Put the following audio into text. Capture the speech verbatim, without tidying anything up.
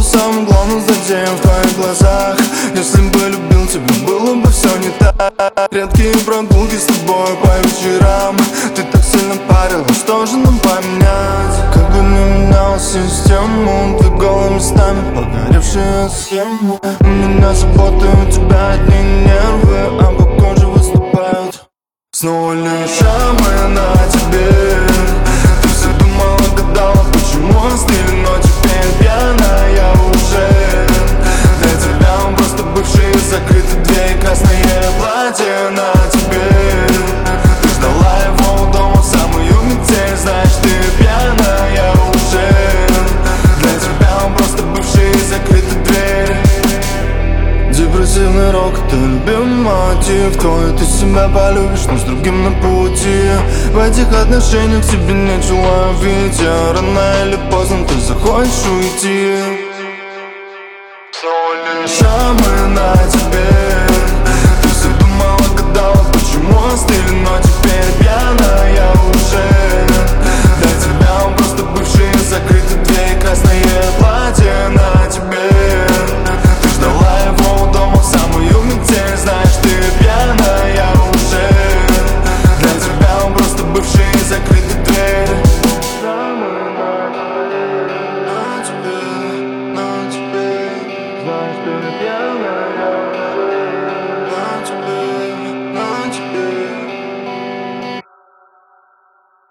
самым главным злодеем в твоих глазах. Если бы любил тебя, было бы все не так. Редкие прогулки с тобой по вечерам. Ты так сильно парила, что же нам поменять? Как бы не менял систему, твои голые местами погоревшие схемы. У меня заботы, у тебя одни нервы, а по коже выступают снова лишь шрамы на тебе. Ты все думала, гадала, почему остыли, но теперь пьяная уже. Для тебя просто бывшие закрыты двери, красное платье на тебе. Ты ждала его у дома в самую метель, знаешь, ты пьяная уже. Для тебя просто бывшие закрыты двери. Депрессивный рок, ты любимый мотив твой. Ты себя полюбишь, но с другим на пути. В этих отношениях тебе нечего видеть. Рано или поздно ты захочешь уйти. Снова лишь шрамы на тебе. Ты все думала, гадала, почему остыли, но теперь пьяная уже. Для тебя просто бывшие закрыты двери, красное платье на тебе. Ты ждала его у дома в самую метель, знаешь, ты пьяная уже. Для тебя просто бывшие закрыты двери. На тебе, на тебе, знаешь, ты пьяная.